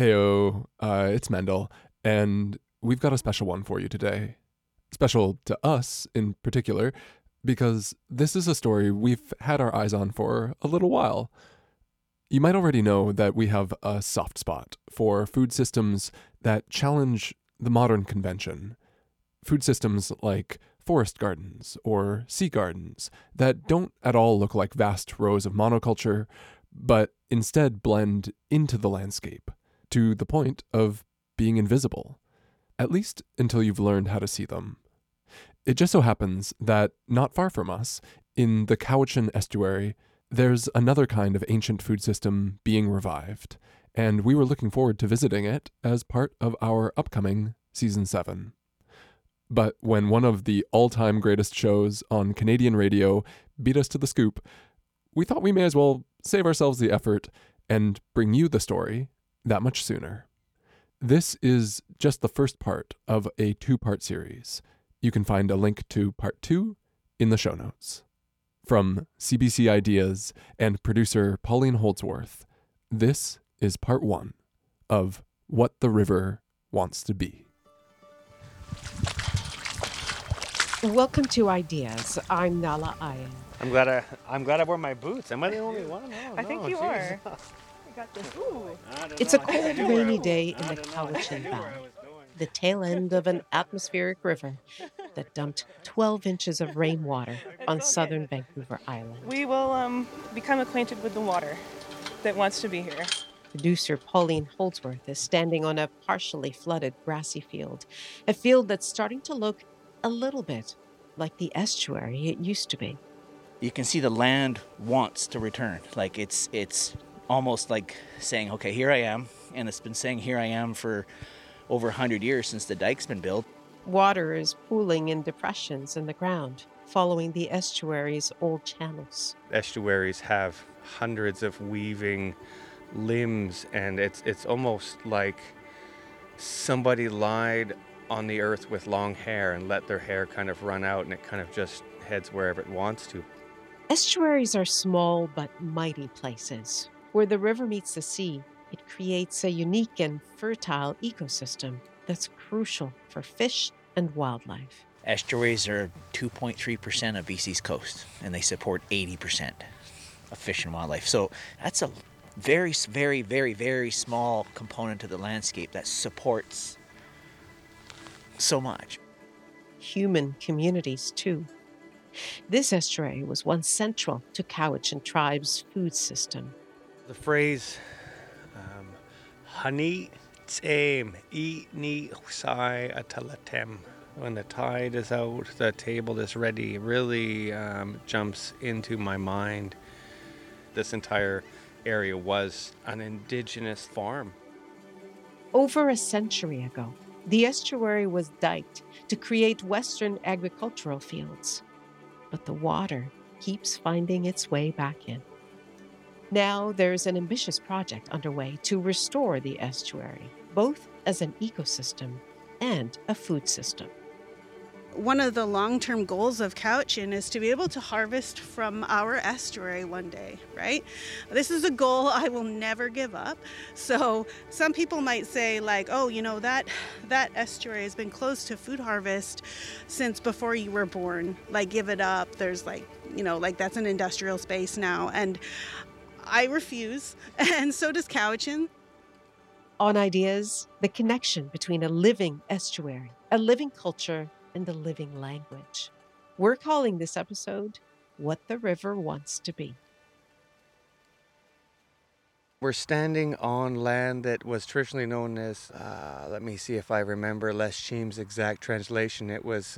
Heyo, it's Mendel, and we've got a special one for you today. Special to us in particular, because this is a story we've had our eyes on for a little while. You might already know that we have a soft spot for food systems that challenge the modern convention. Food systems like forest gardens or sea gardens that don't at all look like vast rows of monoculture, but instead blend into the landscape to the point of being invisible, at least until you've learned how to see them. It just so happens that not far from us, in the Cowichan estuary, there's another kind of ancient food system being revived, and we were looking forward to visiting it as part of our upcoming Season 7. But when one of the all-time greatest shows on Canadian radio beat us to the scoop, we thought we may as well save ourselves the effort and bring you the story that much sooner. This is just the first part of a 2-part series. You can find a link to part 2 in the show notes. From CBC Ideas and producer Pauline Holdsworth, this is part 1 of What the River Wants to Be. Welcome to Ideas. I'm Nala Iyer. I'm glad I wore my boots. Am I the only one? No, I think you are. I got this. Ooh. It's a cold, rainy day in the Cowichan Valley, the tail end of an atmospheric river that dumped 12 inches of rainwater on southern Vancouver Island. We will become acquainted with the water that wants to be here. Producer Pauline Holdsworth is standing on a partially flooded grassy field, a field that's starting to look a little bit like the estuary it used to be. You can see the land wants to return. Like it's almost like saying, okay, here I am. And it's been saying here I am for over 100 years since the dike's been built. Water is pooling in depressions in the ground, following the estuary's old channels. Estuaries have hundreds of weaving limbs, and it's almost like somebody lied on the earth with long hair and let their hair kind of run out, and it kind of just heads wherever it wants to. Estuaries are small but mighty places. Where the river meets the sea, it creates a unique and fertile ecosystem that's crucial for fish and wildlife. Estuaries are 2.3% of BC's coast, and they support 80% of fish and wildlife. So that's a very, very, very, very small component of the landscape that supports so much. Human communities, too. This estuary was once central to Cowichan tribe's food system. The phrase, hani tsem eat ni sai atalatem. When the tide is out, the table is ready, really jumps into my mind. This entire area was an indigenous farm. Over a century ago, the estuary was diked to create Western agricultural fields. But the water keeps finding its way back in. Now there's an ambitious project underway to restore the estuary, both as an ecosystem and a food system. One of the long-term goals of Cowichan is to be able to harvest from our estuary one day, right? This is a goal I will never give up. So some people might say like, oh, that estuary has been closed to food harvest since before you were born. Like, give it up. There's that's an industrial space now. And I refuse. And so does Cowichan. On Ideas, the connection between a living estuary, a living culture, and a living language. We're calling this episode, What the River Wants to Be. We're standing on land that was traditionally known as, let me see if I remember Les Chim's exact translation. It was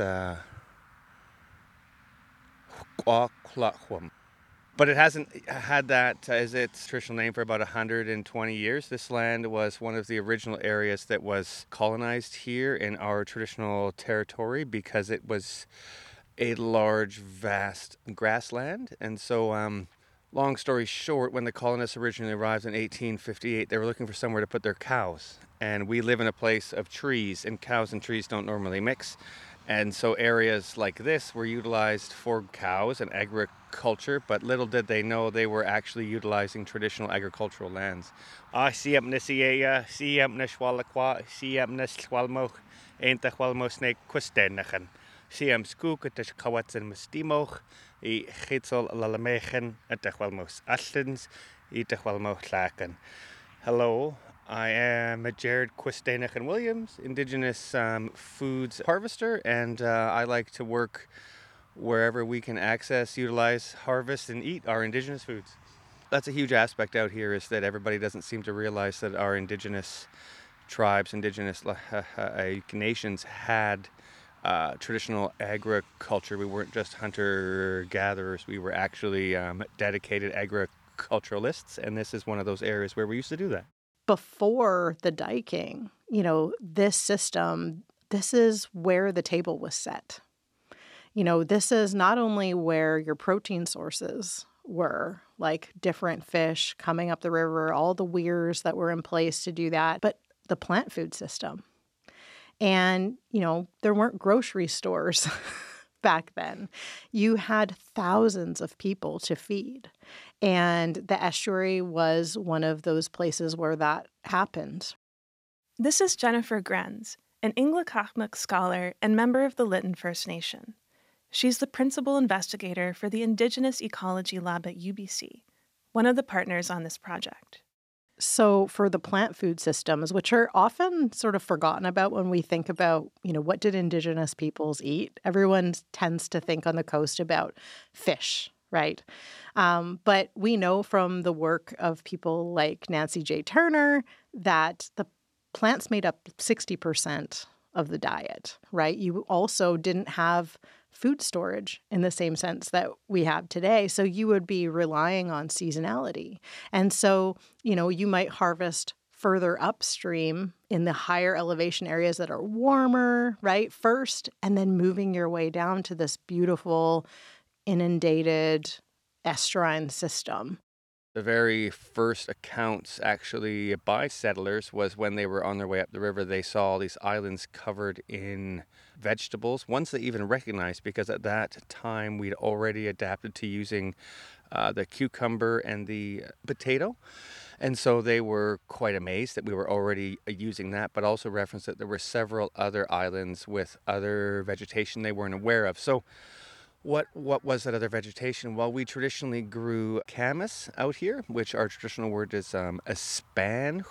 Quaquaquam. But it hasn't had that as its traditional name for about 120 years. This land was one of the original areas that was colonized here in our traditional territory because it was a large, vast grassland. And so, long story short, when the colonists originally arrived in 1858, they were looking for somewhere to put their cows. And we live in a place of trees, and cows and trees don't normally mix. And so areas like this were utilized for cows and agriculture, but little did they know they were actually utilizing traditional agricultural lands. Siam Nisiea, Siam Nishwalakwa, Siam Nishwalmoch, Ainta Snake Quistenachan, Siam Skookatish Kawatsan Mustimoch, I Hitsel Lalamechen, at Techwalmos Ashlins, I Techwalmoch Lakan. Hello. I am Jared Quistenachan Williams, Indigenous foods harvester, and I like to work wherever we can access, utilize, harvest, and eat our Indigenous foods. That's a huge aspect out here, is that everybody doesn't seem to realize that our Indigenous tribes, Indigenous nations had traditional agriculture. We weren't just hunter-gatherers. We were actually dedicated agriculturalists, and this is one of those areas where we used to do that. Before the diking, this system, this is where the table was set. This is not only where your protein sources were, like different fish coming up the river, all the weirs that were in place to do that, but the plant food system. And, there weren't grocery stores back then. You had thousands of people to feed. And the estuary was one of those places where that happened. This is Jennifer Grenz, an Inglakahmuck scholar and member of the Lytton First Nation. She's the principal investigator for the Indigenous Ecology Lab at UBC, one of the partners on this project. So for the plant food systems, which are often sort of forgotten about when we think about, what did Indigenous peoples eat? Everyone tends to think on the coast about fish, right? But we know from the work of people like Nancy J. Turner that the plants made up 60% of the diet, right? You also didn't have food storage in the same sense that we have today. So you would be relying on seasonality. And so, you might harvest further upstream in the higher elevation areas that are warmer, right, first, and then moving your way down to this beautiful inundated estuarine system. The very first accounts actually by settlers was when they were on their way up the river. They saw all these islands covered in vegetables, ones they even recognized, because at that time we'd already adapted to using the cucumber and the potato. And so they were quite amazed that we were already using that, but also referenced that there were several other islands with other vegetation they weren't aware of. So what was that other vegetation? Well, we traditionally grew camas out here, which our traditional word is a span.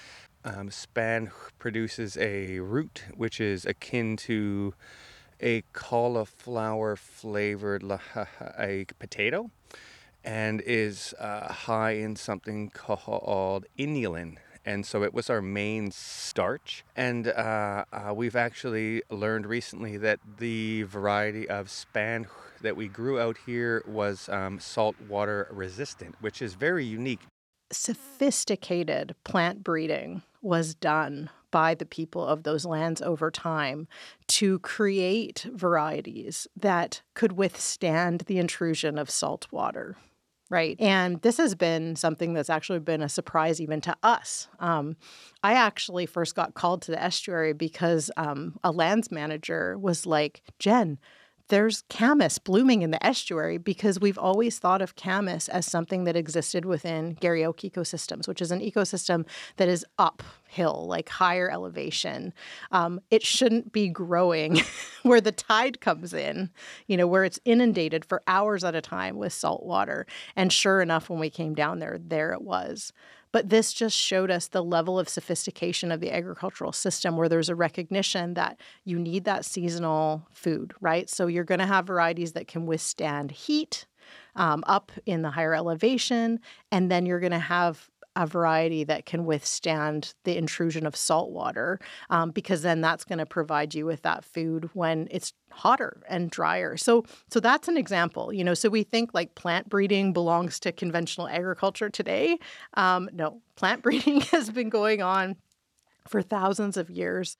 Span produces a root, which is akin to a cauliflower-flavored a potato, and is high in something called inulin. And so it was our main starch. And we've actually learned recently that the variety of span that we grew out here was saltwater resistant, which is very unique. Sophisticated plant breeding was done by the people of those lands over time to create varieties that could withstand the intrusion of salt water. Right. And this has been something that's actually been a surprise even to us. I actually first got called to the estuary because a lands manager was like, Jen, there's camas blooming in the estuary, because we've always thought of camas as something that existed within Garry Oak ecosystems, which is an ecosystem that is uphill, like higher elevation. It shouldn't be growing where the tide comes in, where it's inundated for hours at a time with salt water. And sure enough, when we came down there it was. But this just showed us the level of sophistication of the agricultural system, where there's a recognition that you need that seasonal food, right? So you're going to have varieties that can withstand heat up in the higher elevation, and then you're going to have a variety that can withstand the intrusion of salt water, because then that's going to provide you with that food when it's hotter and drier. So that's an example, so we think like plant breeding belongs to conventional agriculture today. No, plant breeding has been going on for thousands of years.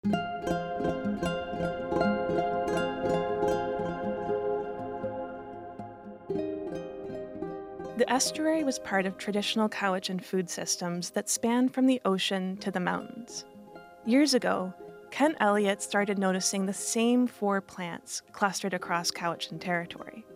The estuary was part of traditional Cowichan food systems that span from the ocean to the mountains. Years ago, Ken Elliott started noticing the same 4 plants clustered across Cowichan territory.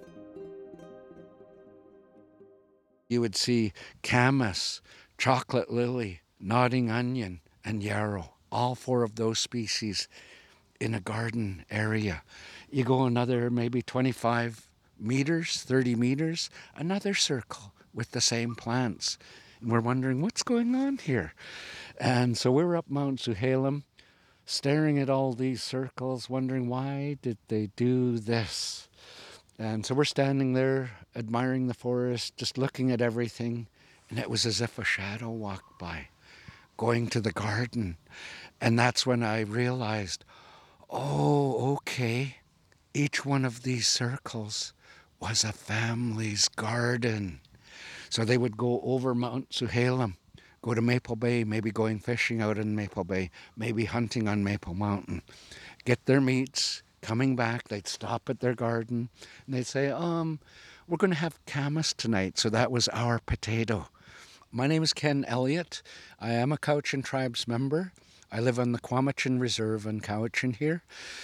You would see camas, chocolate lily, nodding onion, and yarrow, all 4 of those species in a garden area. You go another maybe 25 meters, 30 meters, another circle with the same plants. And we're wondering, what's going on here? And so we were up Mount Zuhalem, staring at all these circles, wondering, why did they do this? And so we're standing there, admiring the forest, just looking at everything. And it was as if a shadow walked by, going to the garden. And that's when I realized, oh, okay, each one of these circles was a family's garden. So they would go over Mount Zuhalem, go to Maple Bay, maybe going fishing out in Maple Bay, maybe hunting on Maple Mountain, get their meats, coming back, they'd stop at their garden, and they'd say, we're going to have camas tonight. So that was our potato. My name is Ken Elliott. I am a Cowichan Tribes member. I live on the Quamachin Reserve in Cowichan here.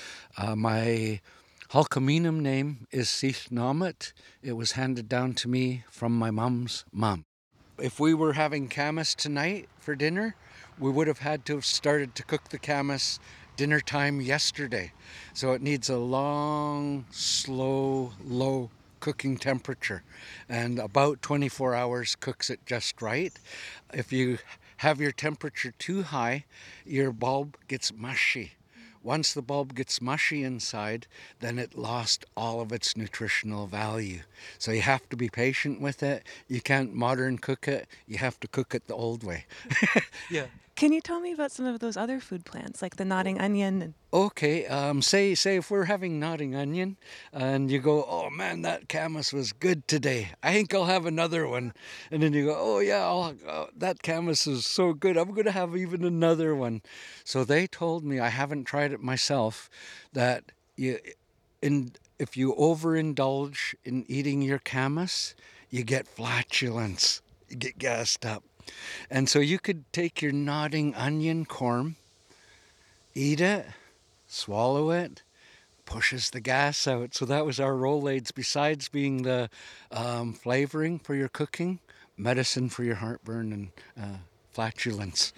My Hulkaminum name is Seith Namut. It was handed down to me from my mom's mom. If we were having camas tonight for dinner, we would have had to have started to cook the camas dinner time yesterday. So it needs a long, slow, low cooking temperature. And about 24 hours cooks it just right. If you have your temperature too high, your bulb gets mushy. Once the bulb gets mushy inside, then it lost all of its nutritional value. So you have to be patient with it. You can't modern cook it. You have to cook it the old way. Yeah. Can you tell me about some of those other food plants, like the nodding onion? Okay, say if we're having nodding onion and you go, oh man, that camas was good today. I think I'll have another one. And then you go, oh yeah, that camas is so good. I'm going to have even another one. So they told me, I haven't tried it myself, that if you overindulge in eating your camas, you get flatulence, you get gassed up. And so you could take your nodding onion corm, eat it, swallow it, pushes the gas out. So that was our Rolaids. Besides being the flavoring for your cooking, medicine for your heartburn and flatulence.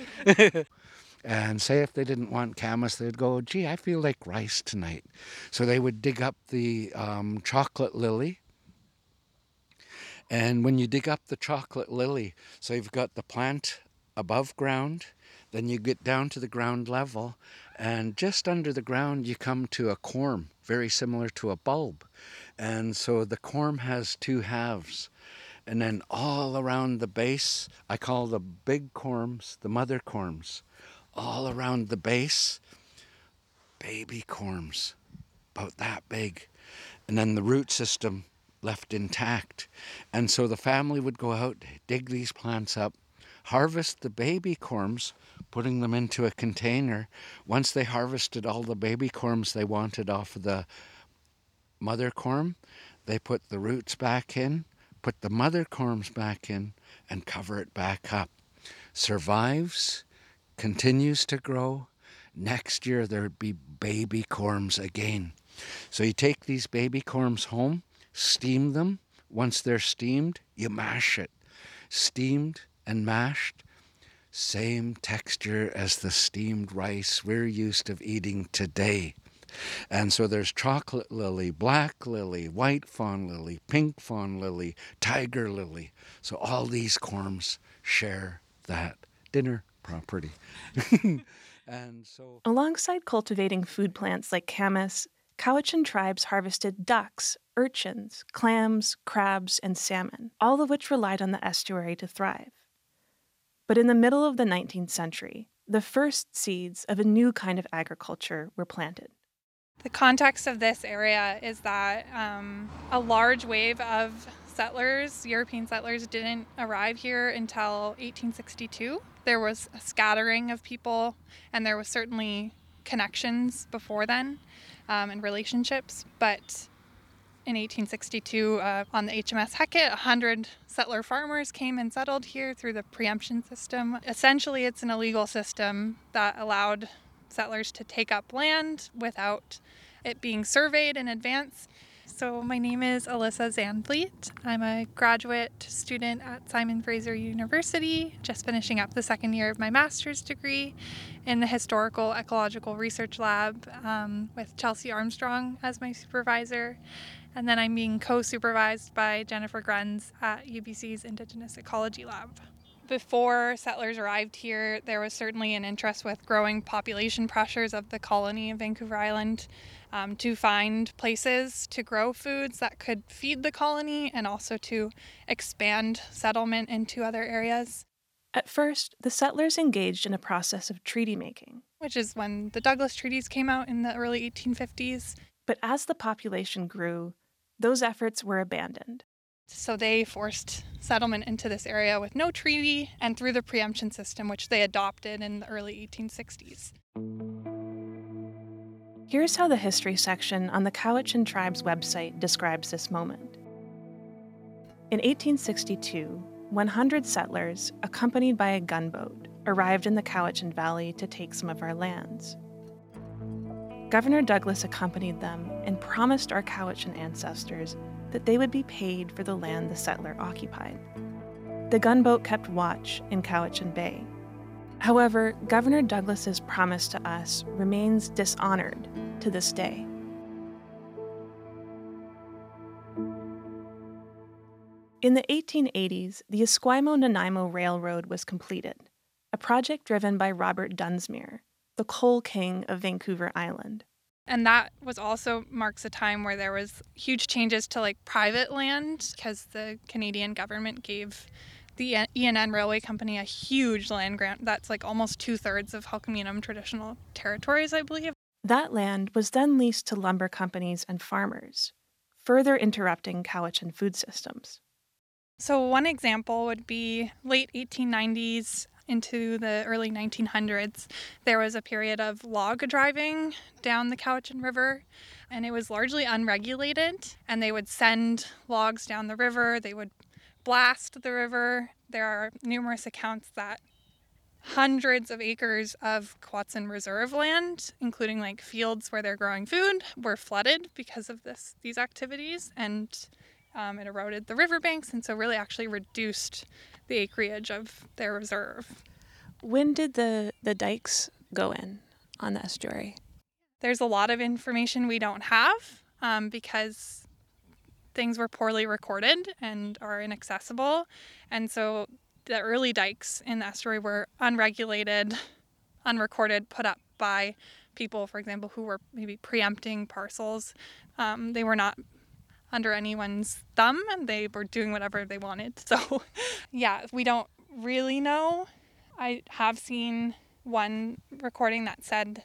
And say if they didn't want camas, they'd go, gee, I feel like rice tonight. So they would dig up the chocolate lily. And when you dig up the chocolate lily, so you've got the plant above ground, then you get down to the ground level, and just under the ground you come to a corm, very similar to a bulb. And so the corm has 2 halves. And then all around the base, I call the big corms the mother corms. All around the base, baby corms, about that big. And then the root system left intact. And so the family would go out, dig these plants up, harvest the baby corms, putting them into a container. Once they harvested all the baby corms they wanted off of the mother corm, they put the roots back in, put the mother corms back in, and cover it back up. Survives, continues to grow. Next year there'd be baby corms again. So you take these baby corms home, steam them. Once they're steamed, you mash it. Steamed and mashed, same texture as the steamed rice we're used to eating today. And so there's chocolate lily, black lily, white fawn lily, pink fawn lily, tiger lily. So all these corms share that dinner property. And so, alongside cultivating food plants like camas, Cowichan tribes harvested ducks, urchins, clams, crabs, and salmon, all of which relied on the estuary to thrive. But in the middle of the 19th century, the first seeds of a new kind of agriculture were planted. The context of this area is that a large wave of settlers, European settlers, didn't arrive here until 1862. There was a scattering of people, and there was certainly connections before then and relationships. But in 1862, on the HMS Hecate, 100 settler farmers came and settled here through the preemption system. Essentially, it's an illegal system that allowed settlers to take up land without it being surveyed in advance. So my name is Alyssa Zandvliet. I'm a graduate student at Simon Fraser University, just finishing up the second year of my master's degree in the Historical Ecological Research Lab with Chelsea Armstrong as my supervisor. And then I'm being co-supervised by Jennifer Grenz at UBC's Indigenous Ecology Lab. Before settlers arrived here, there was certainly an interest with growing population pressures of the colony of Vancouver Island to find places to grow foods that could feed the colony and also to expand settlement into other areas. At first, the settlers engaged in a process of treaty making, which is when the Douglas Treaties came out in the early 1850s. But as the population grew, those efforts were abandoned. So they forced settlement into this area with no treaty and through the preemption system, which they adopted in the early 1860s. Here's how the history section on the Cowichan Tribe's website describes this moment. In 1862, 100 settlers, accompanied by a gunboat, arrived in the Cowichan Valley to take some of our lands. Governor Douglas accompanied them and promised our Cowichan ancestors that they would be paid for the land the settler occupied. The gunboat kept watch in Cowichan Bay. However, Governor Douglas's promise to us remains dishonored to this day. In the 1880s, the Esquimalt-Nanaimo Railroad was completed, a project driven by Robert Dunsmuir, the coal king of Vancouver Island. And that was also marks a time where there was huge changes to private land because the Canadian government gave the ENN Railway Company a huge land grant. That's almost 2/3 of Halkomelem traditional territories, I believe. That land was then leased to lumber companies and farmers, further interrupting Cowichan food systems. So one example would be late 1890s into the early 1900s. There was a period of log driving down the Cowichan River, and it was largely unregulated, and they would send logs down the river, they would blast the river. There are numerous accounts that hundreds of acres of Quw'utsun Reserve land, including fields where they're growing food, were flooded because of these activities, and it eroded the riverbanks, and so really actually reduced the acreage of their reserve. When did the dikes go in on the estuary? There's a lot of information we don't have because things were poorly recorded and are inaccessible. And so the early dikes in the estuary were unregulated, unrecorded, put up by people, for example, who were maybe preempting parcels. They were not under anyone's thumb, and they were doing whatever they wanted. So, yeah, we don't really know. I have seen one recording that said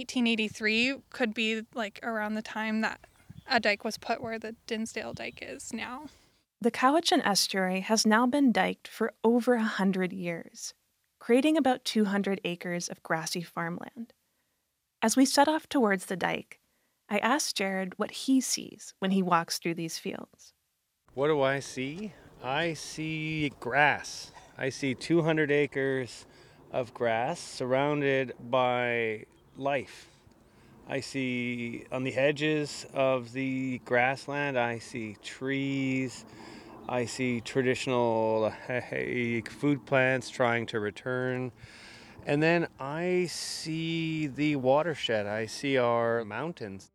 1883 could be around the time that a dike was put where the Dinsdale Dike is now. The Cowichan Estuary has now been diked for over 100 years, creating about 200 acres of grassy farmland. As we set off towards the dike, I asked Jared what he sees when he walks through these fields. What do I see? I see grass. I see 200 acres of grass surrounded by life. I see on the edges of the grassland, I see trees. I see traditional food plants trying to return. And then I see the watershed. I see our mountains.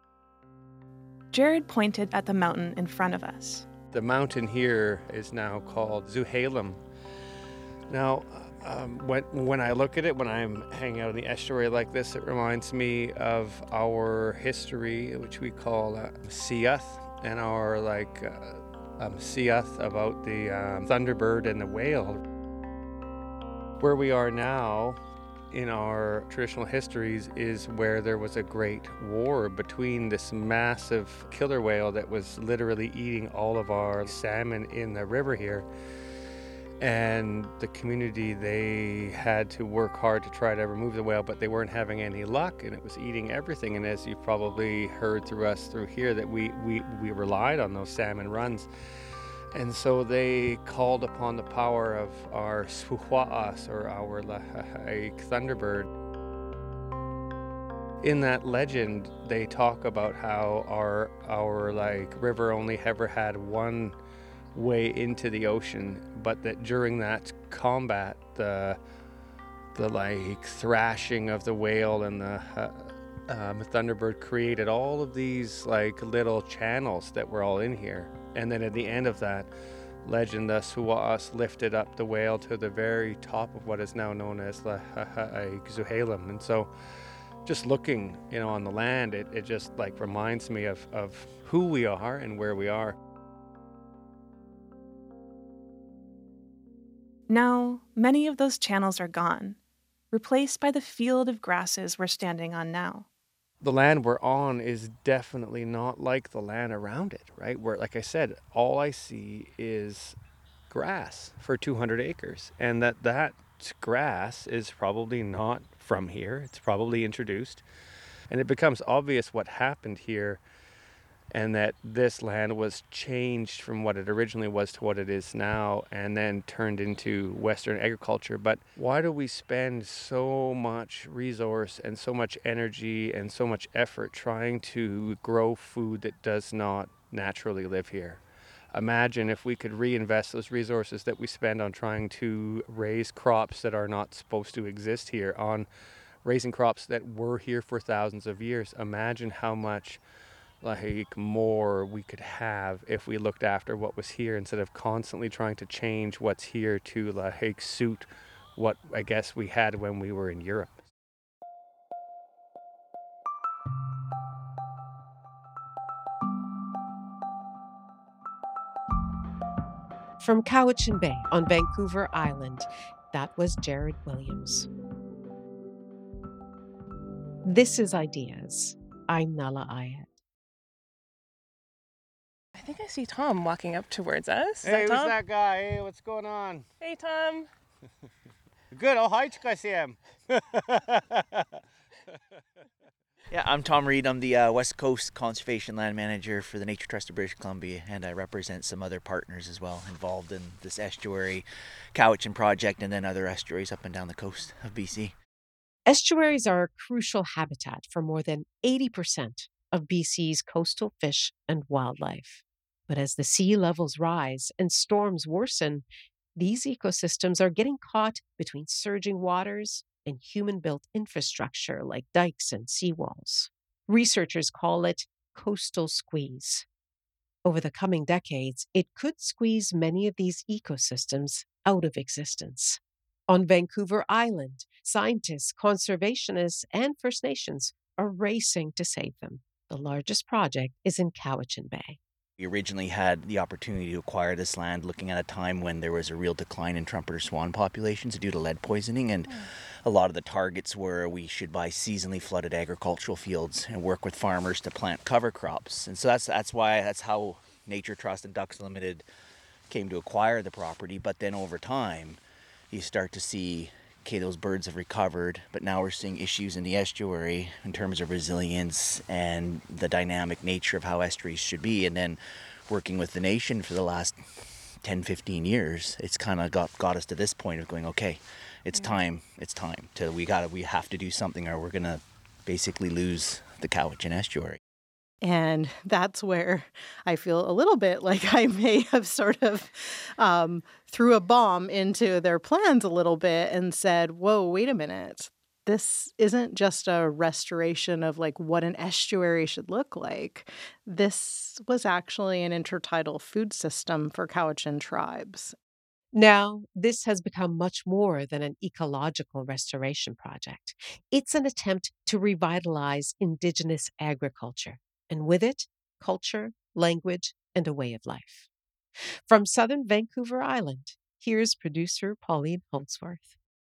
Jared pointed at the mountain in front of us. The mountain here is now called Zuhalem. Now, when I look at it, when I'm hanging out in the estuary like this, it reminds me of our history, which we call Siath, and our Siath about the thunderbird and the whale. Where we are now in our traditional histories is where there was a great war between this massive killer whale that was literally eating all of our salmon in the river here. And the community, they had to work hard to try to remove the whale, but they weren't having any luck, and it was eating everything. And as you've probably heard through here, that we relied on those salmon runs. And so they called upon the power of our Sfuhua'as, or our Thunderbird. In that legend, they talk about how our like river only ever had one way into the ocean, but that during that combat, the like thrashing of the whale and the thunderbird created all of these like little channels that were all in here. And then at the end of that legend, the Suwa'as lifted up the whale to the very top of what is now known as the Zuhalem. And so just looking, on the land, it just like reminds me of who we are and where we are. Now, many of those channels are gone, replaced by the field of grasses we're standing on now. The land we're on is definitely not like the land around it, right? Where, like I said, all I see is grass for 200 acres. And that grass is probably not from here. It's probably introduced. And it becomes obvious what happened here, and that this land was changed from what it originally was to what it is now, and then turned into Western agriculture. But why do we spend so much resource and so much energy and so much effort trying to grow food that does not naturally live here? Imagine if we could reinvest those resources that we spend on trying to raise crops that are not supposed to exist here, on raising crops that were here for thousands of years. Imagine how much like more we could have if we looked after what was here, instead of constantly trying to change what's here to like suit what I guess we had when we were in Europe. From Cowichan Bay on Vancouver Island, that was Jared Williams. This is Ideas. I'm Nala Ayed. I think I see Tom walking up towards us. Hey, Tom? who's that guy? Hey, what's going on? Hey, Tom. Good, oh, hi, Chikasiem. Yeah, I'm Tom Reed. I'm the West Coast Conservation Land Manager for the Nature Trust of British Columbia, and I represent some other partners as well involved in this estuary Cowichan project and then other estuaries up and down the coast of BC. Estuaries are a crucial habitat for more than 80% of BC's coastal fish and wildlife. But as the sea levels rise and storms worsen, these ecosystems are getting caught between surging waters and human-built infrastructure like dikes and seawalls. Researchers call it coastal squeeze. Over the coming decades, it could squeeze many of these ecosystems out of existence. On Vancouver Island, scientists, conservationists, and First Nations are racing to save them. The largest project is in Cowichan Bay. We originally had the opportunity to acquire this land looking at a time when there was a real decline in trumpeter swan populations due to lead poisoning, and a lot of the targets were we should buy seasonally flooded agricultural fields and work with farmers to plant cover crops. And so that's how Nature Trust and Ducks Limited came to acquire the property. But then over time, you start to see, okay, those birds have recovered, but now we're seeing issues in the estuary in terms of resilience and the dynamic nature of how estuaries should be. And then working with the nation for the last 10, 15 years, it's kind of got us to this point of going, okay, it's time. We have to do something or we're going to basically lose the Cowichan estuary. And that's where I feel a little bit like I may have sort of threw a bomb into their plans a little bit and said, whoa, wait a minute. This isn't just a restoration of like what an estuary should look like. This was actually an intertidal food system for Cowichan tribes. Now, this has become much more than an ecological restoration project. It's an attempt to revitalize Indigenous agriculture, and with it, culture, language, and a way of life. From southern Vancouver Island, here's producer Pauline Holdsworth.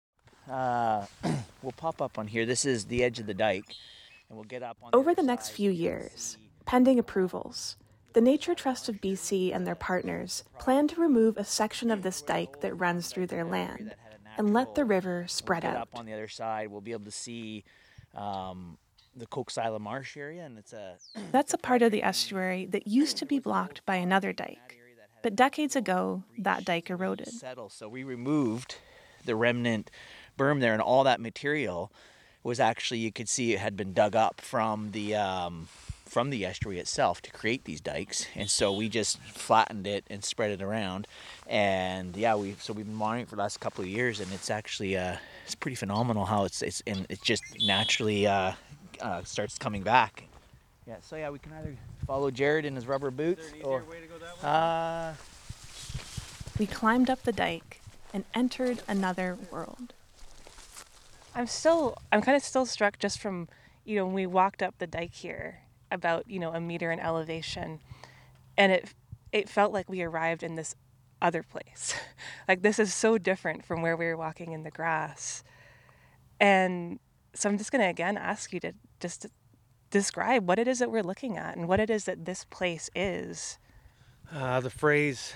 We'll pop up on here. This is the edge of the dike, and we'll get up on Over the next few years, pending approvals, the Nature Trust of BC and their partners plan to remove a section of this dike that runs through their land and let the river spread out. Up on the other side, we'll be able to see the Coxsila Marsh area, and That's a part of the estuary that used to be blocked by another dike. But decades ago, that dike eroded. So we removed the remnant berm there, and all that material was actually, you could see it had been dug up from the estuary itself to create these dikes, and so we just flattened it and spread it around. And yeah, we've been monitoring it for the last couple of years, and it's actually it's pretty phenomenal how it just naturally starts coming back. Yeah, so yeah, we can either follow Jared in his rubber boots. Is there an easier way to go that way? We climbed up the dike and entered another world. I'm kind of still struck just from, when we walked up the dike here, about, a meter in elevation, and it felt like we arrived in this other place. Like, this is so different from where we were walking in the grass. And so I'm just going to again ask you to just describe what it is that we're looking at and what it is that this place is. The phrase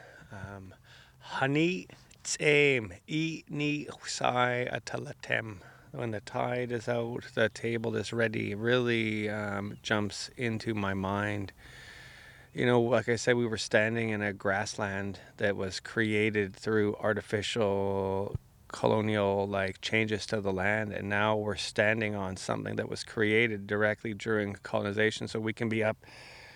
"hani tsem I ni sai atalatem," when the tide is out, the table is ready, really jumps into my mind. Like I said, we were standing in a grassland that was created through artificial colonial changes to the land, and now we're standing on something that was created directly during colonization, so we can be up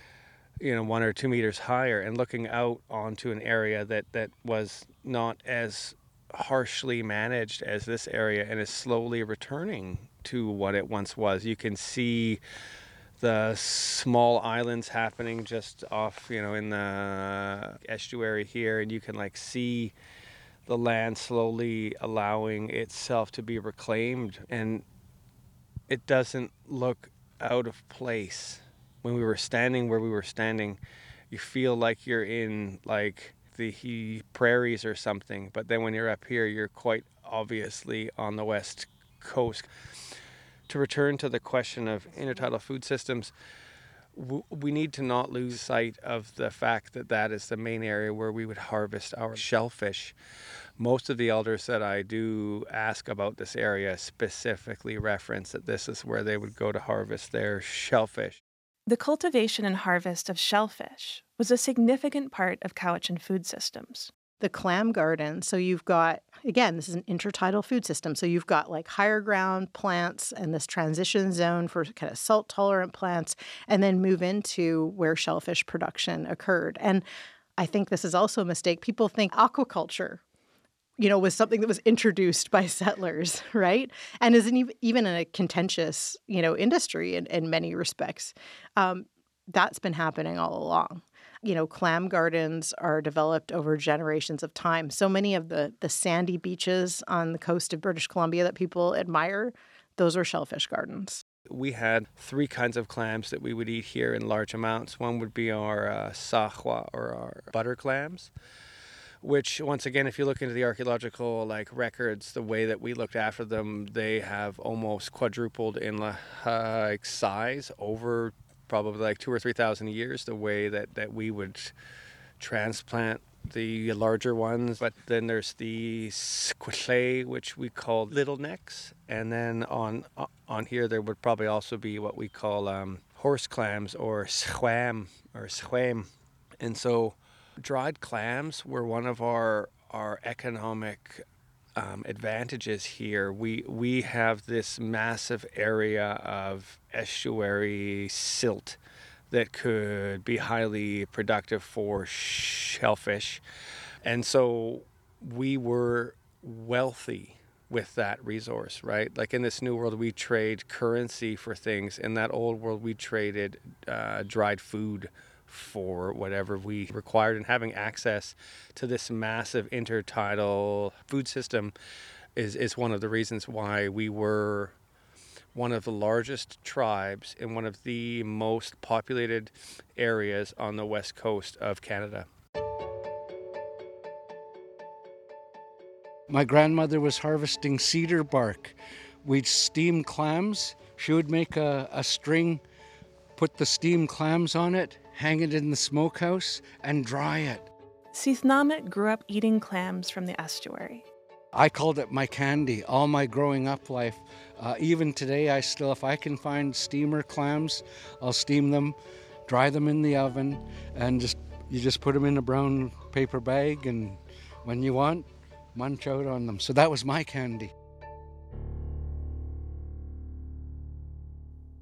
1 or 2 meters higher and looking out onto an area that was not as harshly managed as this area and is slowly returning to what it once was. You can see the small islands happening just off, in the estuary here, and you can see the land slowly allowing itself to be reclaimed, and it doesn't look out of place. When we were standing where we were standing, you feel like you're in the prairies or something, but then when you're up here, you're quite obviously on the west coast. To return to the question of intertidal food systems, we need to not lose sight of the fact that is the main area where we would harvest our shellfish. Most of the elders that I do ask about this area specifically reference that this is where they would go to harvest their shellfish. The cultivation and harvest of shellfish was a significant part of Cowichan food systems. The clam garden, so you've got, again, this is an intertidal food system, so you've got higher ground plants and this transition zone for kind of salt-tolerant plants, and then move into where shellfish production occurred. And I think this is also a mistake. People think aquaculture, was something that was introduced by settlers, right? And is even a contentious, industry in many respects. That's been happening all along. Clam gardens are developed over generations of time. So many of the sandy beaches on the coast of British Columbia that people admire, those are shellfish gardens. We had 3 kinds of clams that we would eat here in large amounts. One would be our sahwa, or our butter clams, which, once again, if you look into the archaeological records, the way that we looked after them, they have almost quadrupled in size over probably 2,000 or 3,000 years, the way that we would transplant the larger ones. But then there's the squichle, which we call little necks, and then on here there would probably also be what we call horse clams, or schwam, or schwam. And so dried clams were one of our economic advantages here. We have this massive area of estuary silt that could be highly productive for shellfish, and so we were wealthy with that resource, right? In this new world, we trade currency for things. In that old world, we traded dried food for whatever we required, and having access to this massive intertidal food system is one of the reasons why we were one of the largest tribes in one of the most populated areas on the west coast of Canada. My grandmother was harvesting cedar bark. We'd steam clams. She would make a string, put the steamed clams on it, hang it in the smokehouse, and dry it. Seethnamit grew up eating clams from the estuary. I called it my candy all my growing up life. Even today, if I can find steamer clams, I'll steam them, dry them in the oven, and you just put them in a brown paper bag, and when you want, munch out on them. So that was my candy.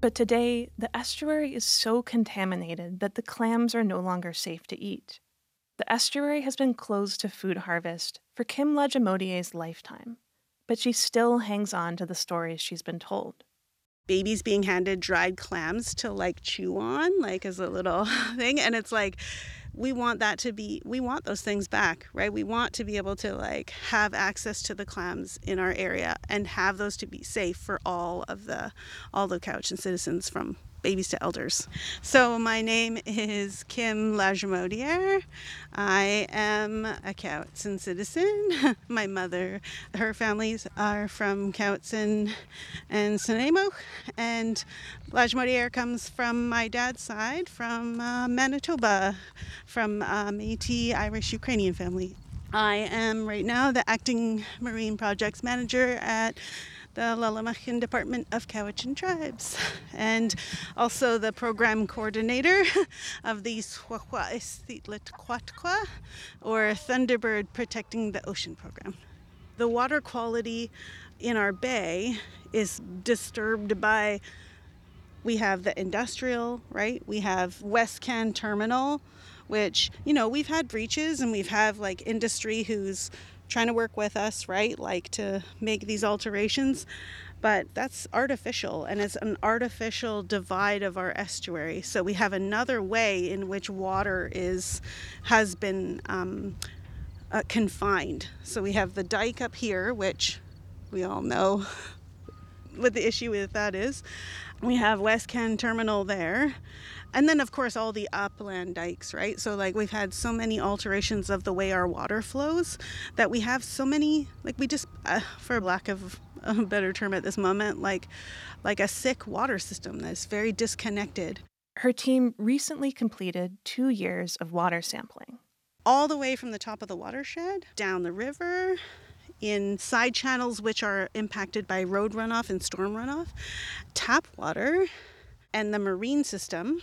But today, the estuary is so contaminated that the clams are no longer safe to eat. The estuary has been closed to food harvest for Kim Lagimodier's lifetime, but she still hangs on to the stories she's been told. Babies being handed dried clams to like chew on, like as a little thing. And it's like, we want those things back, right? We want to be able to like have access to the clams in our area and have those to be safe for all the Cowichan citizens, from babies to elders. So my name is Kim Lagimodiere. I am a Cowichan citizen. My mother, her families are from Cowichan and Snuneymuxw, and Lagimodiere comes from my dad's side, from Manitoba, from Métis Irish Ukrainian family. I am right now the acting marine projects manager at the Lalamakhin Department of Cowichan Tribes, and also the program coordinator of the Swahwaisitlatquatqua, or Thunderbird Protecting the Ocean program. The water quality in our bay is disturbed by, we have the industrial, right? We have Westcan Terminal, which, we've had breaches, and we've had like industry who's trying to work with us, right? Like to make these alterations, but that's artificial, and it's an artificial divide of our estuary. So we have another way in which water has been confined. So we have the dike up here, which we all know what the issue with that is. We have Westcan Terminal there. And then, of course, all the upland dikes, right? So, like, we've had so many alterations of the way our water flows that we have so many, like, we just, for lack of a better term at this moment, like a sick water system that's very disconnected. Her team recently completed 2 years of water sampling. All the way from the top of the watershed, down the river, in side channels which are impacted by road runoff and storm runoff, tap water, and the marine system,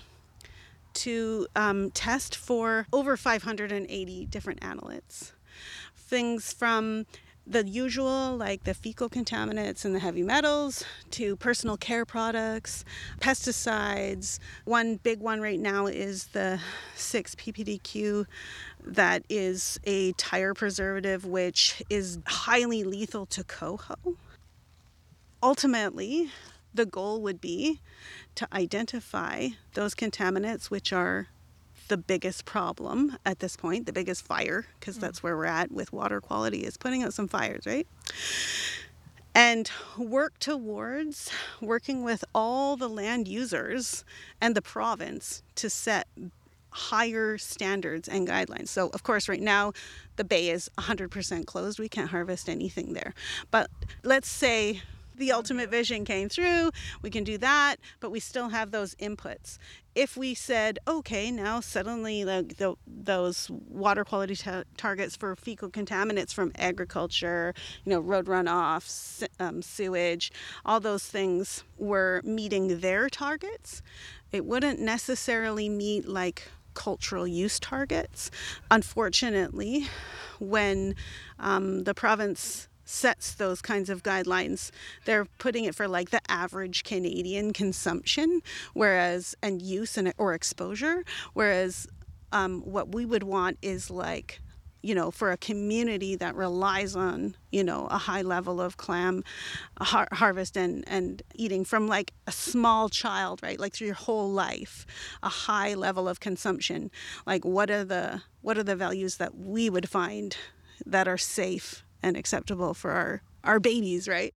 to test for over 580 different annelids. Things from the usual, like the fecal contaminants and the heavy metals, to personal care products, pesticides. One big one right now is the 6-PPDQ, that is a tire preservative which is highly lethal to coho. Ultimately, the goal would be to identify those contaminants which are the biggest problem at this point, the biggest fire, because that's where we're at with water quality, is putting out some fires, right? And work towards working with all the land users and the province to set higher standards and guidelines. So, of course, right now, the bay is 100% closed. We can't harvest anything there. But let's say the ultimate vision came through, we can do that, but we still have those inputs. If we said, okay, now suddenly those water quality targets for fecal contaminants from agriculture, road runoff, sewage, all those things were meeting their targets, it wouldn't necessarily meet like cultural use targets. Unfortunately, when the province sets those kinds of guidelines, they're putting it for like the average Canadian consumption, and use or exposure, whereas what we would want is like, for a community that relies on, a high level of clam harvest and eating from like a small child, right? Like through your whole life, a high level of consumption. Like what are the values that we would find that are safe and acceptable for our babies, right?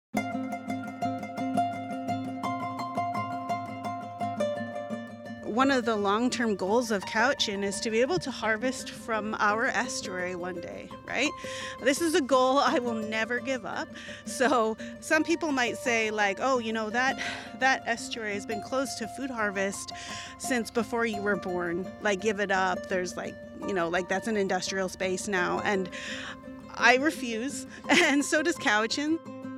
One of the long-term goals of Cowichan is to be able to harvest from our estuary one day, right? This is a goal I will never give up. So some people might say like, oh, that estuary has been closed to food harvest since before you were born. Like, give it up. There's like, that's an industrial space now. And I refuse, and so does Cowichan.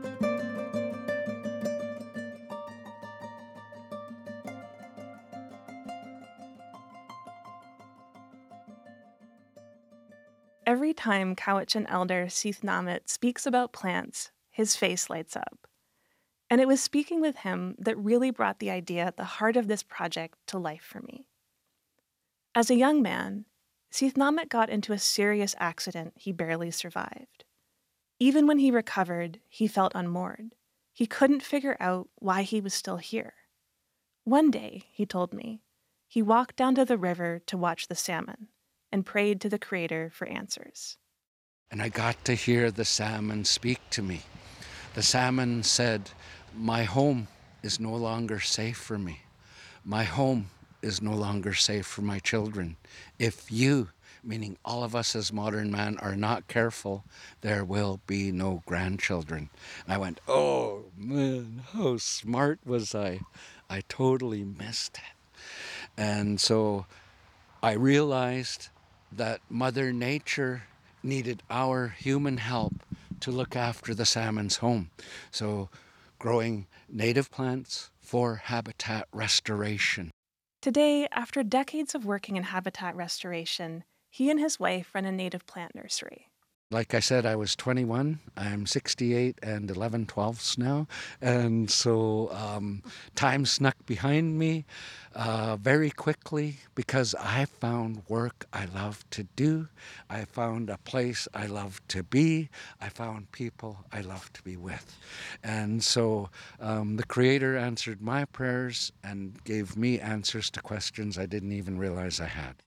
Every time Cowichan elder Seith Namit speaks about plants, his face lights up. And it was speaking with him that really brought the idea at the heart of this project to life for me. As a young man, Seethnamut got into a serious accident he barely survived. Even when he recovered, he felt unmoored. He couldn't figure out why he was still here. One day, he told me, he walked down to the river to watch the salmon and prayed to the Creator for answers. And I got to hear the salmon speak to me. The salmon said, "My home is no longer safe for me. My home is no longer safe for my children. If you," meaning all of us as modern man, "are not careful, there will be no grandchildren." And I went, oh man, how smart was I? I totally missed it. And so I realized that Mother Nature needed our human help to look after the salmon's home. So growing native plants for habitat restoration. Today, after decades of working in habitat restoration, he and his wife run a native plant nursery. Like I said, I was 21. I'm 68 and 11/12 now. And so time snuck behind me very quickly because I found work I love to do. I found a place I love to be. I found people I love to be with. And so the Creator answered my prayers and gave me answers to questions I didn't even realize I had.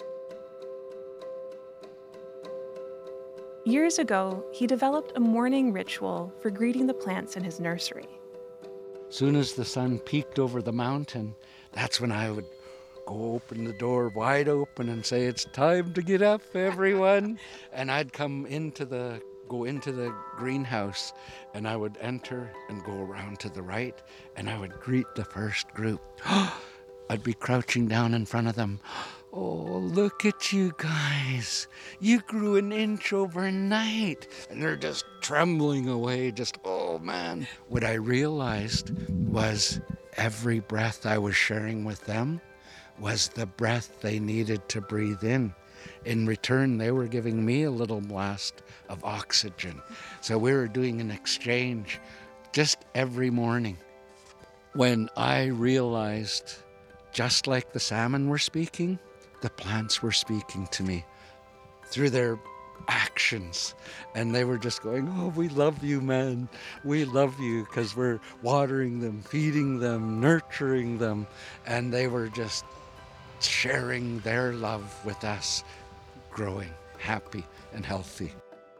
Years ago, he developed a morning ritual for greeting the plants in his nursery. Soon as the sun peeked over the mountain, that's when I would go open the door wide open and say, "It's time to get up, everyone." And I'd go into the greenhouse, and I would enter and go around to the right, and I would greet the first group. I'd be crouching down in front of them. "Oh, look at you guys. You grew an inch overnight." And they're just trembling away, just, oh man. What I realized was every breath I was sharing with them was the breath they needed to breathe in. In return, they were giving me a little blast of oxygen. So we were doing an exchange just every morning. When I realized, just like the salmon were speaking, the plants were speaking to me through their actions. And they were just going, "Oh, we love you, man. We love you," because we're watering them, feeding them, nurturing them. And they were just sharing their love with us, growing happy and healthy.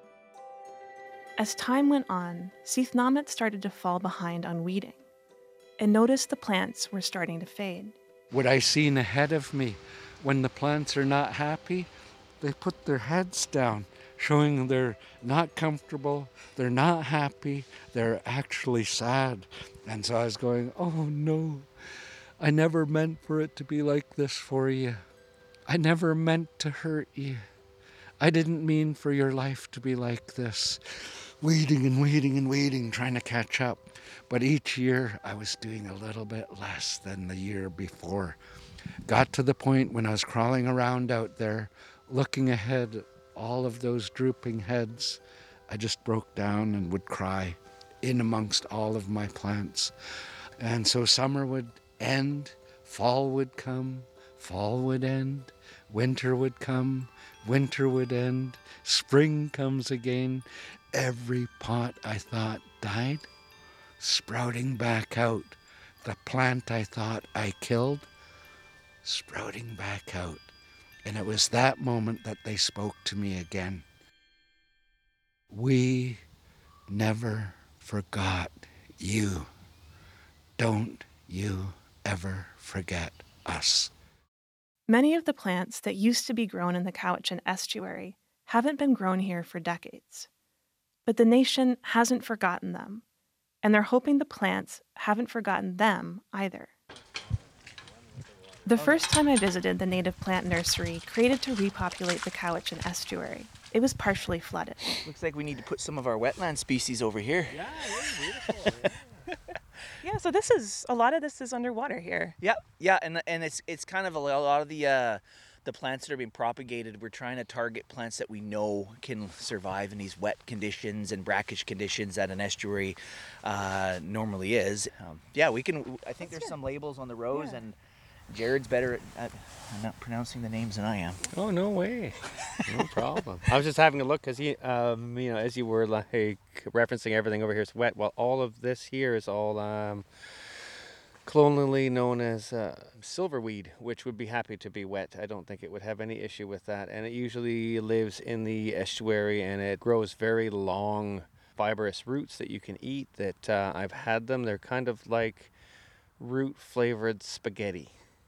As time went on, Seethnamut started to fall behind on weeding and noticed the plants were starting to fade. What I seen ahead of me, when the plants are not happy, they put their heads down, showing they're not comfortable, they're not happy, they're actually sad. And so I was going, oh no, I never meant for it to be like this for you. I never meant to hurt you. I didn't mean for your life to be like this. Weeding and weeding and weeding, trying to catch up. But each year I was doing a little bit less than the year before. Got to the point when I was crawling around out there, looking ahead at all of those drooping heads, I just broke down and would cry in amongst all of my plants. And so summer would end, fall would come, fall would end, winter would come, winter would end, spring comes again. Every pot I thought died, sprouting back out. The plant I thought I killed, sprouting back out. And it was that moment that they spoke to me again. "We never forgot you. Don't you ever forget us." Many of the plants that used to be grown in the Cowichan estuary haven't been grown here for decades. But the nation hasn't forgotten them, and they're hoping the plants haven't forgotten them either. The first time I visited the native plant nursery created to repopulate the Cowichan estuary, it was partially flooded. Looks like we need to put some of our wetland species over here. Yeah, it's beautiful. Yeah, so a lot of this is underwater here. Yeah, and it's kind of a lot of the the plants that are being propagated, we're trying to target plants that we know can survive in these wet conditions and brackish conditions that an estuary normally is. I think there's some labels on the rows, and Jared's better at not pronouncing the names than I am. Oh, no way. No problem. I was just having a look because, as you were like referencing everything over here is wet. Well, all of this here is all colonially known as silverweed, which would be happy to be wet. I don't think it would have any issue with that. And it usually lives in the estuary, and it grows very long, fibrous roots that you can eat. That I've had them. They're kind of like root-flavored spaghetti.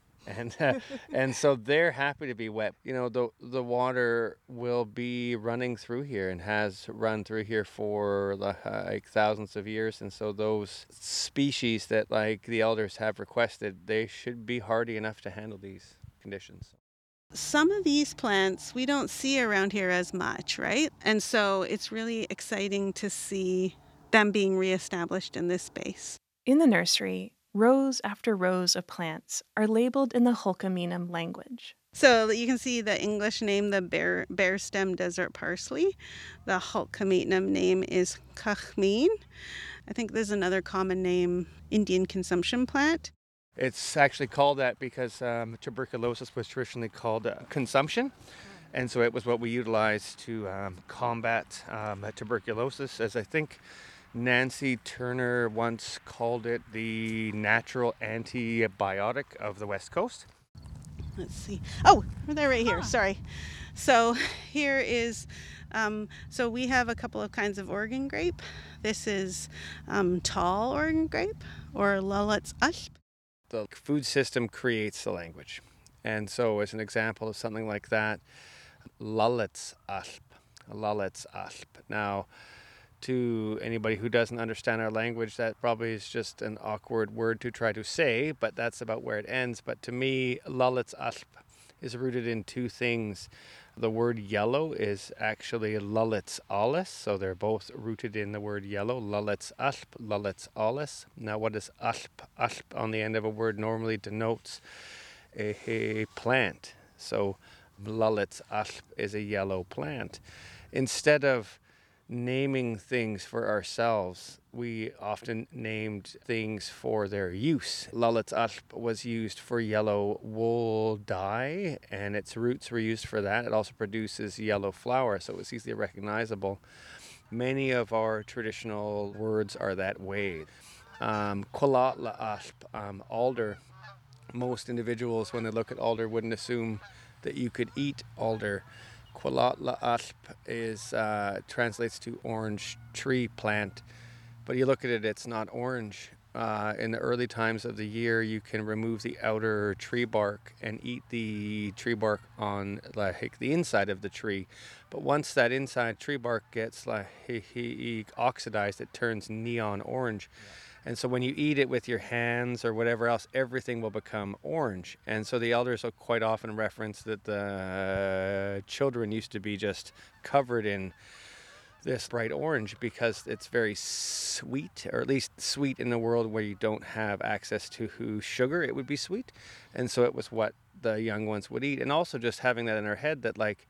And so they're happy to be wet. The water will be running through here and has run through here for like thousands of years. And so those species that like the elders have requested, they should be hardy enough to handle these conditions. Some of these plants we don't see around here as much, right? And so it's really exciting to see them being reestablished in this space. In the nursery, rows after rows of plants are labeled in the Hulkaminam language. So you can see the English name, the bare stem desert parsley. The Hulkaminam name is Kachmin. I think there's another common name, Indian consumption plant. It's actually called that because tuberculosis was traditionally called consumption. And so it was what we utilized to combat tuberculosis, as I think Nancy Turner once called it the natural antibiotic of the West Coast. Let's see. Oh, they're right here. Sorry. So here is, so we have a couple of kinds of Oregon grape. This is tall Oregon grape, or Lalitz Asp. The food system creates the language. And so as an example of something like that, Lalitz Asp. Now, to anybody who doesn't understand our language, that probably is just an awkward word to try to say, but that's about where it ends. But to me, Lalitz Asp is rooted in two things. The word yellow is actually Lalitz Alles, so they're both rooted in the word yellow. Lalitz Asp, Lalitz Alles. Now, what is asp? Asp on the end of a word normally denotes a plant. So Lalitz Asp is a yellow plant. Instead of naming things for ourselves, we often named things for their use. Lalitz Asp was used for yellow wool dye, and its roots were used for that. It also produces yellow flower, so it's easily recognizable. Many of our traditional words are that way. Qualatla Asp, alder. Most individuals, when they look at alder, wouldn't assume that you could eat alder. Qualatla Asp translates to orange tree plant, but you look at it, it's not orange. In the early times of the year, you can remove the outer tree bark and eat the tree bark on like the inside of the tree. But once that inside tree bark gets oxidized, it turns neon orange. And so when you eat it with your hands or whatever else, everything will become orange. And so the elders will quite often reference that the children used to be just covered in this bright orange because it's very sweet, or at least sweet in a world where you don't have access to sugar, it would be sweet. And so it was what the young ones would eat. And also just having that in their head that like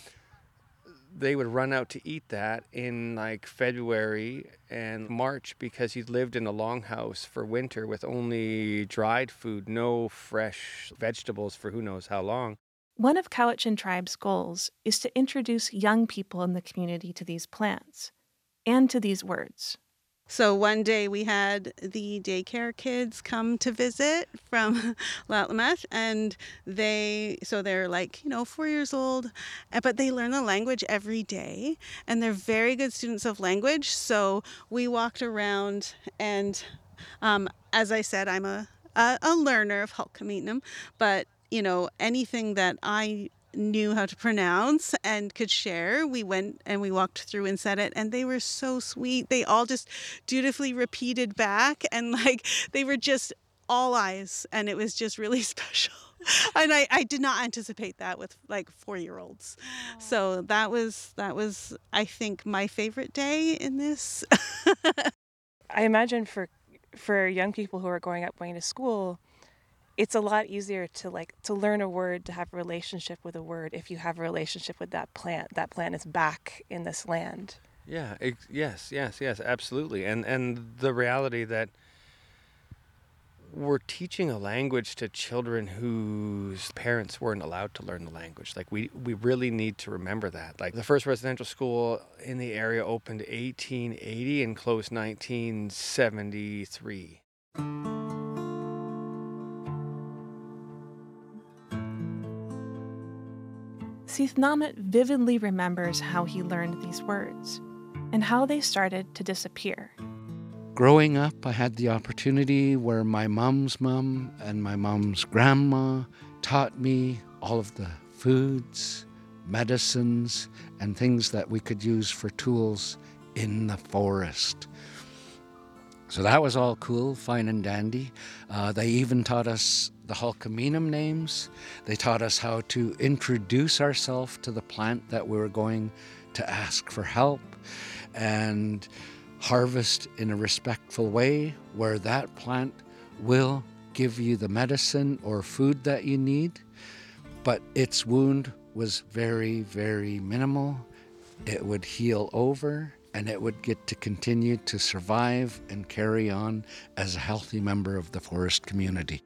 they would run out to eat that in like February and March because you lived in a longhouse for winter with only dried food, no fresh vegetables for who knows how long. One of Cowichan Tribe's goals is to introduce young people in the community to these plants and to these words. So one day we had the daycare kids come to visit from Latlameth, and they're like, 4 years old, but they learn the language every day, and they're very good students of language. So we walked around, and as I said, I'm a learner of Hulkaminam, but anything that I knew how to pronounce and could share, we went and we walked through and said it, and they were so sweet. They all just dutifully repeated back, and like they were just all eyes, and it was just really special. And I did not anticipate that with like 4-year-olds. So that was I think my favorite day in this. I imagine for young people who are going to school, it's a lot easier to learn a word, to have a relationship with a word if you have a relationship with that plant. That plant is back in this land. Yeah, yes, absolutely. And the reality that we're teaching a language to children whose parents weren't allowed to learn the language. Like we really need to remember that. Like the first residential school in the area opened 1880 and closed 1973. Seethnamut vividly remembers how he learned these words and how they started to disappear. Growing up, I had the opportunity where my mom's mom and my mom's grandma taught me all of the foods, medicines, and things that we could use for tools in the forest. So that was all cool, fine and dandy. They even taught us the Hulkaminum names. They taught us how to introduce ourselves to the plant that we were going to ask for help, and harvest in a respectful way where that plant will give you the medicine or food that you need, but its wound was very, very minimal. It would heal over and it would get to continue to survive and carry on as a healthy member of the forest community.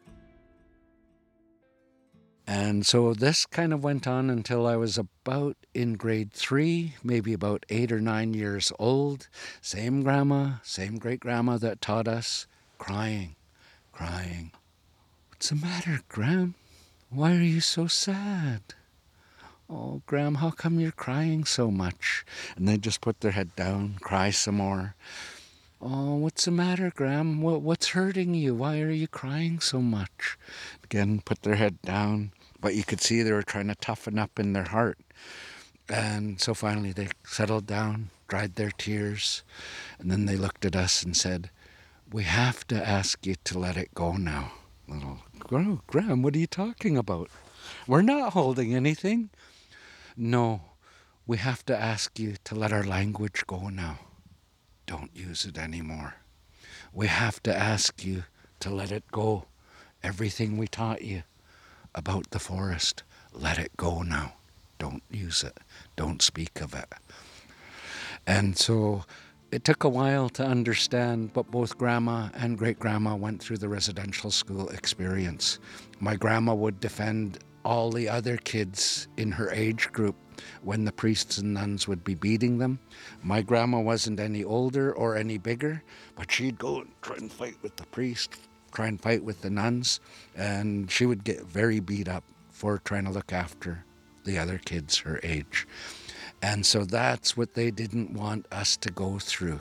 And so this kind of went on until I was about in grade 3, maybe about 8 or 9 years old. Same grandma, same great-grandma that taught us, crying. What's the matter, Gram? Why are you so sad? Oh, Gram, how come you're crying so much? And they just put their head down, cry some more. Oh, what's the matter, Gram? What's hurting you? Why are you crying so much? Again, put their head down. But you could see they were trying to toughen up in their heart. And so finally they settled down, dried their tears, and then they looked at us and said, we have to ask you to let it go now. Little, oh, Graham, what are you talking about? We're not holding anything. No, we have to ask you to let our language go now. Don't use it anymore. We have to ask you to let it go. Everything we taught you about the forest, let it go now. Don't use it. Don't speak of it. And so it took a while to understand, but both grandma and great-grandma went through the residential school experience. My grandma would defend all the other kids in her age group when the priests and nuns would be beating them. My grandma wasn't any older or any bigger, but she'd go and try and fight with the priest, try and fight with the nuns, and she would get very beat up for trying to look after the other kids her age. And so that's what they didn't want us to go through.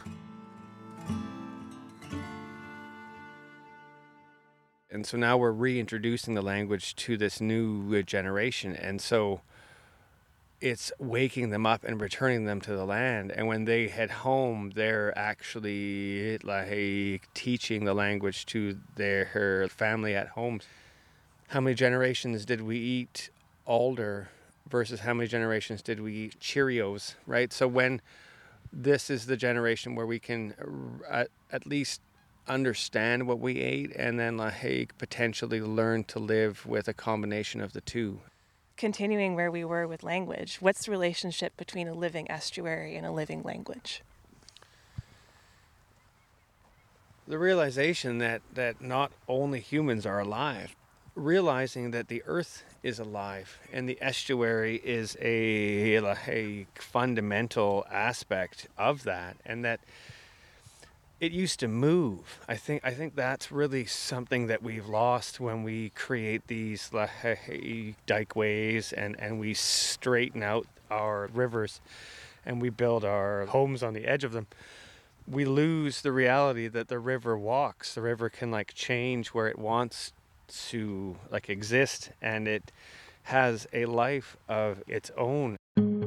And so now we're reintroducing the language to this new generation. And so it's waking them up and returning them to the land. And when they head home, they're actually like teaching the language to her family at home. How many generations did we eat alder versus how many generations did we eat Cheerios, right? So when this is the generation where we can at least understand what we ate and then like potentially learn to live with a combination of the two. Continuing where we were with language, what's the relationship between a living estuary and a living language? The realization that not only humans are alive, realizing that the earth is alive and the estuary is a fundamental aspect of that, and that it used to move. I think that's really something that we've lost when we create these dikeways and we straighten out our rivers and we build our homes on the edge of them. We lose the reality that the river walks. The river can change where it wants to exist, and it has a life of its own.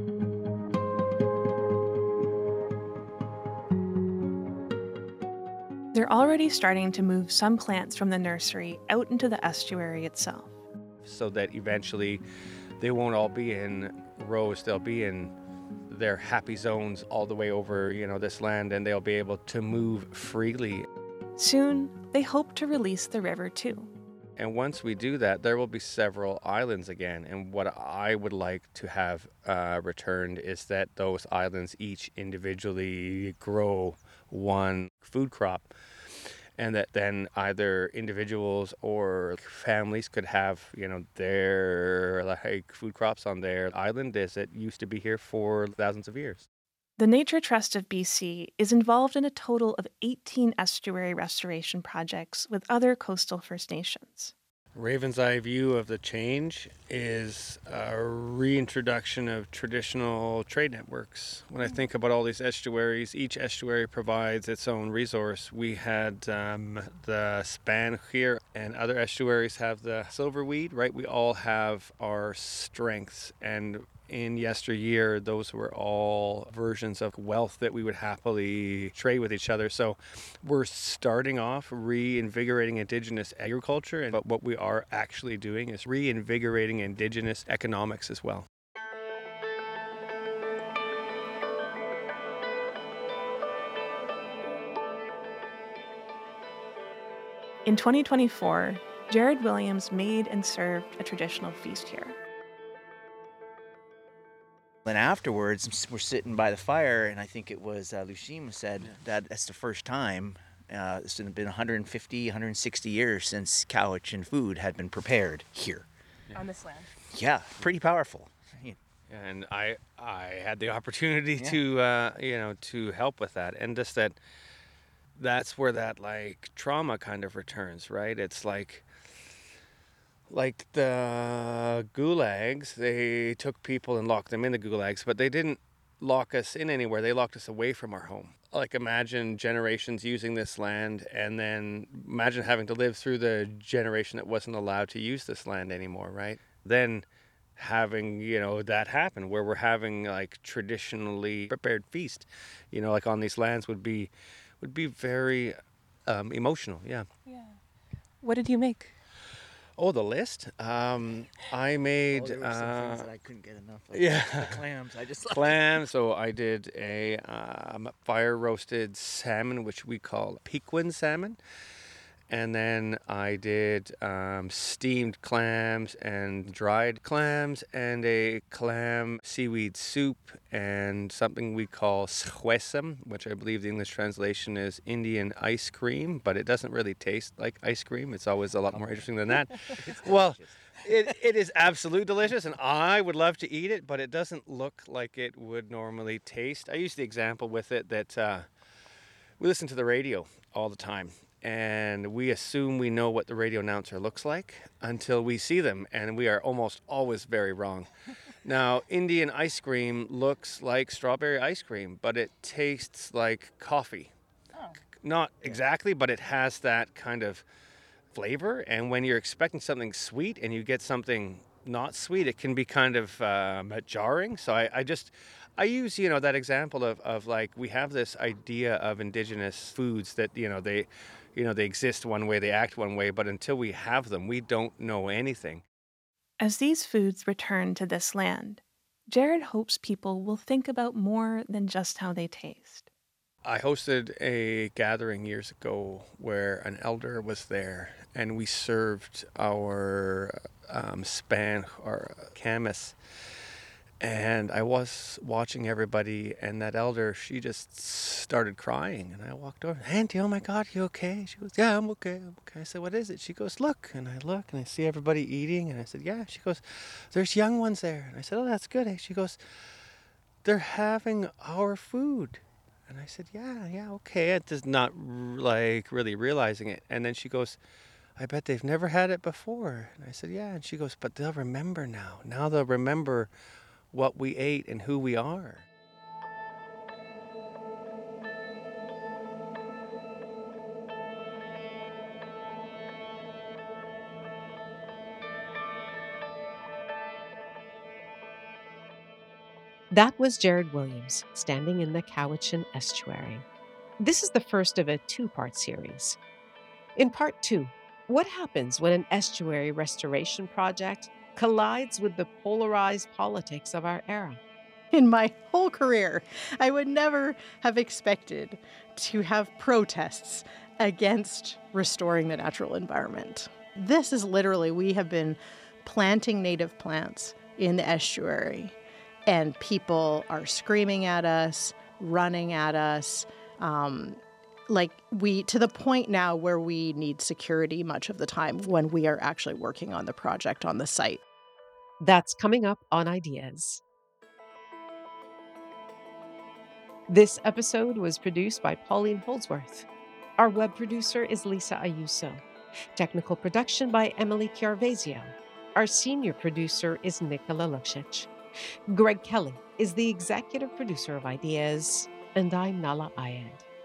They're already starting to move some plants from the nursery out into the estuary itself, so that eventually they won't all be in rows. They'll be in their happy zones all the way over, this land, and they'll be able to move freely. Soon, they hope to release the river too. And once we do that, there will be several islands again. And what I would like to have returned is that those islands each individually grow one food crop, and that then either individuals or families could have, their like food crops on their island as it used to be here for thousands of years. The Nature Trust of BC is involved in a total of 18 estuary restoration projects with other coastal First Nations. Raven's Eye view of the change is a reintroduction of traditional trade networks. When I think about all these estuaries, each estuary provides its own resource. We had the span here, and other estuaries have the silverweed, right? We all have our strengths, and in yesteryear, those were all versions of wealth that we would happily trade with each other. So we're starting off reinvigorating Indigenous agriculture, but what we are actually doing is reinvigorating Indigenous economics as well. In 2024, Jared Williams made and served a traditional feast here. Then afterwards, we're sitting by the fire, and I think it was Lushim said that that's the first time. It's been 150, 160 years since Cowichan and food had been prepared here. On this land. Yeah, pretty powerful. And I had the opportunity to help with that, and just that's where that like trauma kind of returns, right? It's like the gulags, they took people and locked them in the gulags, but they didn't lock us in anywhere. They locked us away from our home. Like, imagine generations using this land, and then imagine having to live through the generation that wasn't allowed to use this land anymore, right? Then having, that happen where we're having like traditionally prepared feast, like on these lands would be very emotional. Yeah. What did you make? Oh, the list. I made. There were some things that I couldn't get enough of. Yeah. The clams. I just clams. So I did a fire roasted salmon, which we call Pequin salmon. And then I did steamed clams and dried clams and a clam seaweed soup and something we call shuesam, which I believe the English translation is Indian ice cream, but it doesn't really taste like ice cream. It's always a lot more interesting than that. Well, it is absolutely delicious, and I would love to eat it, but it doesn't look like it would normally taste. I use the example with it that we listen to the radio all the time. And we assume we know what the radio announcer looks like until we see them, and we are almost always very wrong. Now, Indian ice cream looks like strawberry ice cream, but it tastes like coffee. Not exactly, but it has that kind of flavor, and when you're expecting something sweet and you get something not sweet, it can be kind of jarring. So I use, that example of like, we have this idea of Indigenous foods that, they exist one way, they act one way, but until we have them, we don't know anything. As these foods return to this land, Jared hopes people will think about more than just how they taste. I hosted a gathering years ago where an elder was there, and we served our span, our camas. And I was watching everybody, and that elder, she just started crying. And I walked over, Auntie, oh my God, you okay? She goes, yeah, I'm okay. I said, what is it? She goes, look. And I look, and I see everybody eating. And I said, yeah. She goes, there's young ones there. And I said, oh, that's good. She goes, they're having our food. And I said, yeah, okay. It is not like really realizing it. And then she goes, I bet they've never had it before. And I said, yeah. And she goes, but they'll remember now. Now they'll remember what we ate and who we are. That was Jared Williams standing in the Cowichan estuary. This is the first of a two-part series. In part 2, what happens when an estuary restoration project collides with the polarized politics of our era? In my whole career, I would never have expected to have protests against restoring the natural environment. This is literally, we have been planting native plants in the estuary, and people are screaming at us, running at us, to the point now where we need security much of the time when we are actually working on the project on the site. That's coming up on Ideas. This episode was produced by Pauline Holdsworth. Our web producer is Lisa Ayuso. Technical production by Emily Chiarvesio. Our senior producer is Nicola Luksic. Greg Kelly is the executive producer of Ideas, and I'm Nala Ayed.